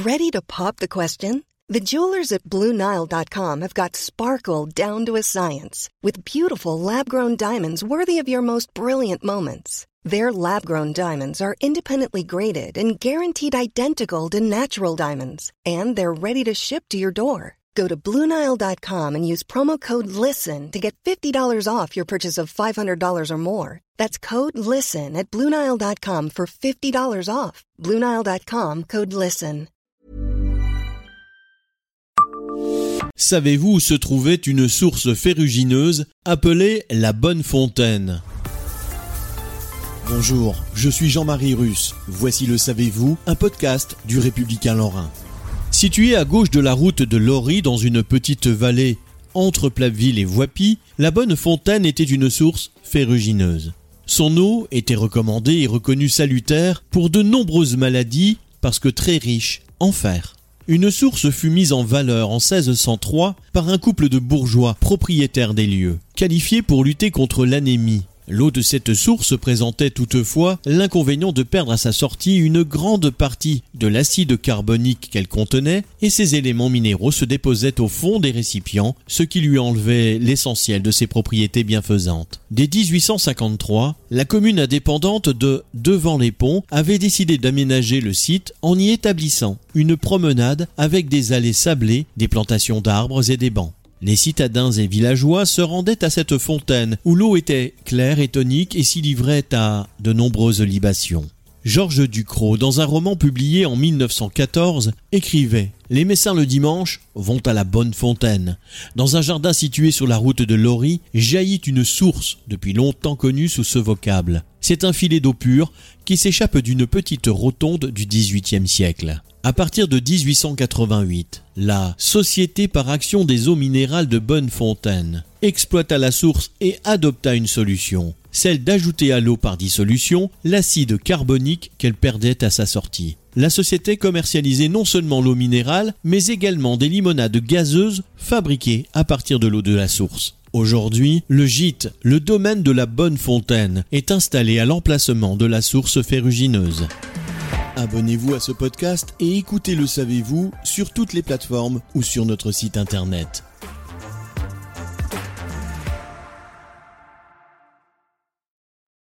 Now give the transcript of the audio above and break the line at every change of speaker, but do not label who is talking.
Ready to pop the question? The jewelers at BlueNile.com have got sparkle down to a science with beautiful lab-grown diamonds worthy of your most brilliant moments. Their lab-grown diamonds are independently graded and guaranteed identical to natural diamonds, and they're ready to ship to your door. Go to BlueNile.com and use promo code LISTEN to get $50 off your purchase of $500 or more. That's code LISTEN at BlueNile.com for $50 off. BlueNile.com, code LISTEN.
Savez-vous où se trouvait une source ferrugineuse appelée la Bonne Fontaine ? Bonjour, je suis Jean-Marie Russe. Voici le Savez-vous, un podcast du Républicain Lorrain. Située à gauche de la route de Lory, dans une petite vallée entre Platteville et Voipy, la Bonne Fontaine était une source ferrugineuse. Son eau était recommandée et reconnue salutaire pour de nombreuses maladies parce que très riche en fer. Une source fut mise en valeur en 1603 par un couple de bourgeois propriétaires des lieux, qualifiés pour lutter contre l'anémie. L'eau de cette source présentait toutefois l'inconvénient de perdre à sa sortie une grande partie de l'acide carbonique qu'elle contenait et ses éléments minéraux se déposaient au fond des récipients, ce qui lui enlevait l'essentiel de ses propriétés bienfaisantes. Dès 1853, la commune indépendante de Devant-les-Ponts avait décidé d'aménager le site en y établissant une promenade avec des allées sablées, des plantations d'arbres et des bancs. Les citadins et villageois se rendaient à cette fontaine où l'eau était claire et tonique et s'y livraient à de nombreuses libations. Georges Ducrot, dans un roman publié en 1914, écrivait « Les messins le dimanche vont à la Bonne Fontaine. Dans un jardin situé sur la route de Lory, jaillit une source depuis longtemps connue sous ce vocable. C'est un filet d'eau pure qui s'échappe d'une petite rotonde du XVIIIe siècle. » À partir de 1888, la Société par action des eaux minérales de Bonne Fontaine exploita la source et adopta une solution, celle d'ajouter à l'eau par dissolution l'acide carbonique qu'elle perdait à sa sortie. La société commercialisait non seulement l'eau minérale, mais également des limonades gazeuses fabriquées à partir de l'eau de la source. Aujourd'hui, le gîte, le domaine de la Bonne Fontaine, est installé à l'emplacement de la source ferrugineuse. Abonnez-vous à ce podcast et écoutez Le Savez-vous sur toutes les plateformes ou sur notre site internet.